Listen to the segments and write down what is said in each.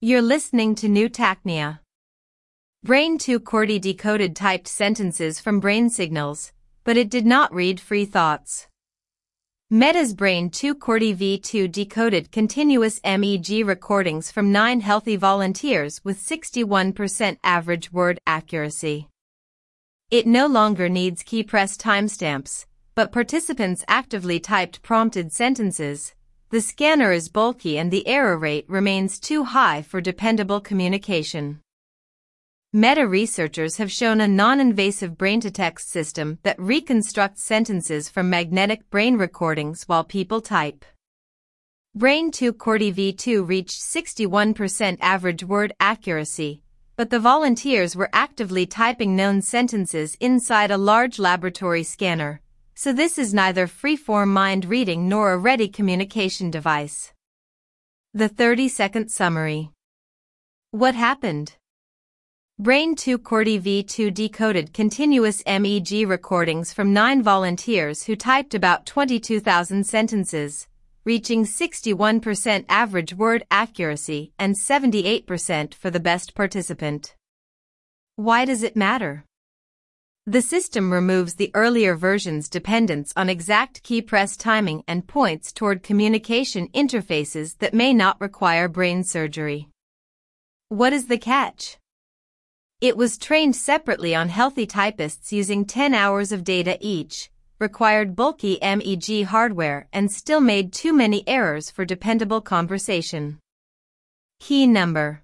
You're listening to New Tacnia. Brain 2 QWERTY decoded typed sentences from brain signals, but it did not read free thoughts. Meta's Brain 2 QWERTY v2 decoded continuous MEG recordings from 9 healthy volunteers with 61% average word accuracy. It no longer needs key press timestamps, but participants actively typed prompted sentences. The scanner is bulky and the error rate remains too high for dependable communication. Meta researchers have shown a non-invasive brain-to-text system that reconstructs sentences from magnetic brain recordings while people type. Brain 2 QWERTY v2 reached 61% average word accuracy, but the volunteers were actively typing known sentences inside a large laboratory scanner, so this is neither free-form mind reading nor a ready communication device. The 30-second summary. What happened? Brain 2 QWERTY v2 decoded continuous MEG recordings from 9 volunteers who typed about 22,000 sentences, reaching 61% average word accuracy and 78% for the best participant. Why does it matter? The system removes the earlier version's dependence on exact key press timing and points toward communication interfaces that may not require brain surgery. What is the catch? It was trained separately on healthy typists using 10 hours of data each, required bulky MEG hardware, and still made too many errors for dependable conversation. Key number.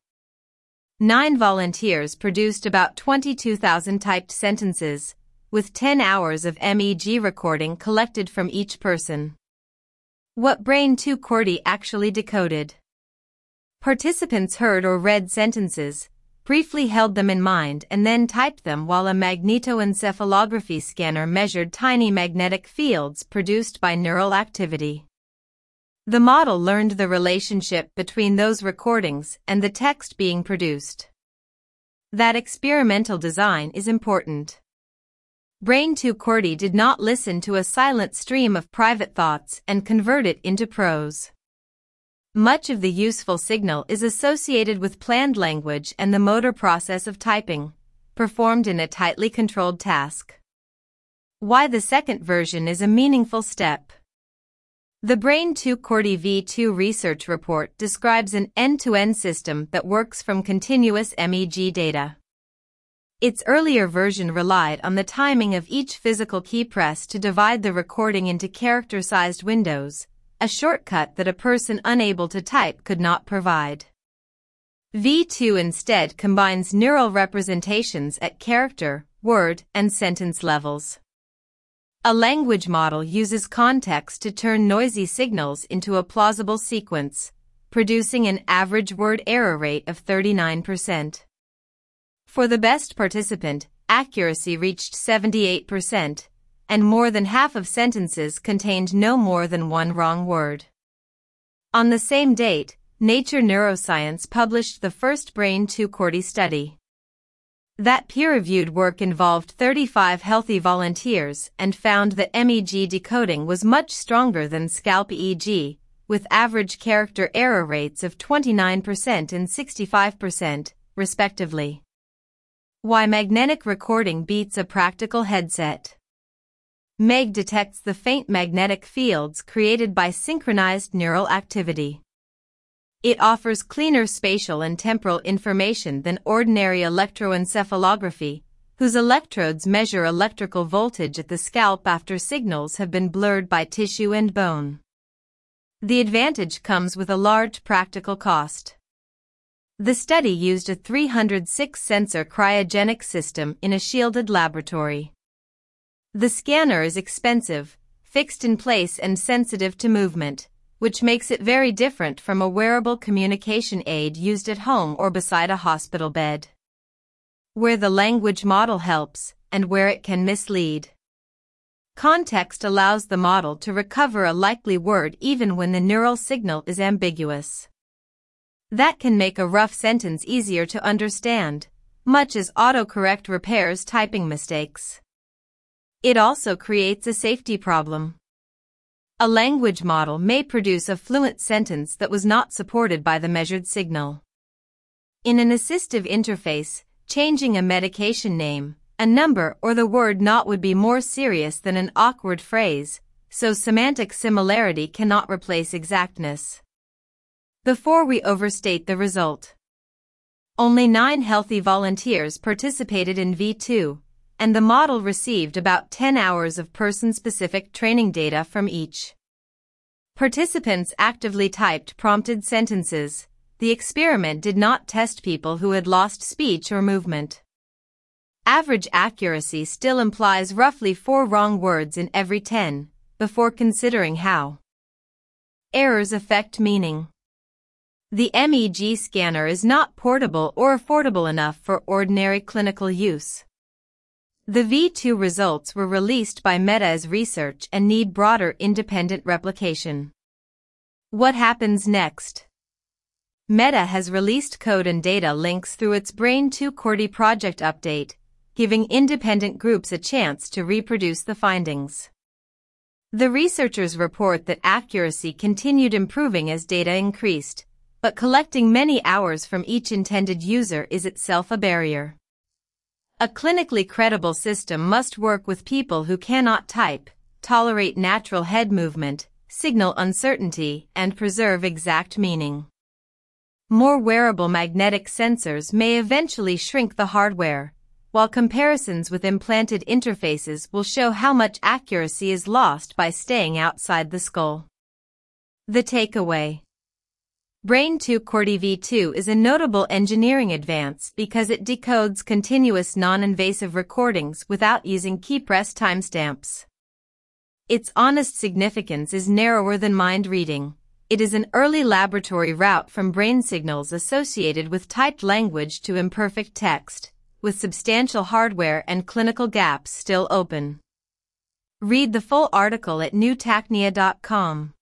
9 volunteers produced about 22,000 typed sentences, with 10 hours of MEG recording collected from each person. What Brain 2 QWERTY actually decoded? Participants heard or read sentences, briefly held them in mind, and then typed them while a magnetoencephalography scanner measured tiny magnetic fields produced by neural activity. The model learned the relationship between those recordings and the text being produced. That experimental design is important. Brain 2 QWERTY did not listen to a silent stream of private thoughts and convert it into prose. Much of the useful signal is associated with planned language and the motor process of typing, performed in a tightly controlled task. Why the second version is a meaningful step. The Brain 2 QWERTY v2 research report describes an end-to-end system that works from continuous MEG data. Its earlier version relied on the timing of each physical key press to divide the recording into character-sized windows, a shortcut that a person unable to type could not provide. V2 instead combines neural representations at character, word, and sentence levels. A language model uses context to turn noisy signals into a plausible sequence, producing an average word error rate of 39%. For the best participant, accuracy reached 78%, and more than half of sentences contained no more than one wrong word. On the same date, Nature Neuroscience published the first Brain 2 QWERTY study. That peer-reviewed work involved 35 healthy volunteers and found that MEG decoding was much stronger than scalp EEG, with average character error rates of 29% and 65%, respectively. Why magnetic recording beats a practical headset. MEG detects the faint magnetic fields created by synchronized neural activity. It offers cleaner spatial and temporal information than ordinary electroencephalography, whose electrodes measure electrical voltage at the scalp after signals have been blurred by tissue and bone. The advantage comes with a large practical cost. The study used a 306-sensor cryogenic system in a shielded laboratory. The scanner is expensive, fixed in place and sensitive to movement, which makes it very different from a wearable communication aid used at home or beside a hospital bed. Where the language model helps, and where it can mislead. Context allows the model to recover a likely word even when the neural signal is ambiguous. That can make a rough sentence easier to understand, much as autocorrect repairs typing mistakes. It also creates a safety problem. A language model may produce a fluent sentence that was not supported by the measured signal. In an assistive interface, changing a medication name, a number, or the word "not" would be more serious than an awkward phrase, so semantic similarity cannot replace exactness. Before we overstate the result, only 9 healthy volunteers participated in V2, and the model received about 10 hours of person-specific training data from each. Participants actively typed prompted sentences. The experiment did not test people who had lost speech or movement. Average accuracy still implies roughly 4 wrong words in every 10, before considering how errors affect meaning. The MEG scanner is not portable or affordable enough for ordinary clinical use. The V2 results were released by Meta as research and need broader independent replication. What happens next? Meta has released code and data links through its Brain2 QWERTY project update, giving independent groups a chance to reproduce the findings. The researchers report that accuracy continued improving as data increased, but collecting many hours from each intended user is itself a barrier. A clinically credible system must work with people who cannot type, tolerate natural head movement, signal uncertainty, and preserve exact meaning. More wearable magnetic sensors may eventually shrink the hardware, while comparisons with implanted interfaces will show how much accuracy is lost by staying outside the skull. The takeaway: Brain2 QWERTY V2 is a notable engineering advance because it decodes continuous non-invasive recordings without using keypress timestamps. Its honest significance is narrower than mind reading. It is an early laboratory route from brain signals associated with typed language to imperfect text, with substantial hardware and clinical gaps still open. Read the full article at newtacnia.com.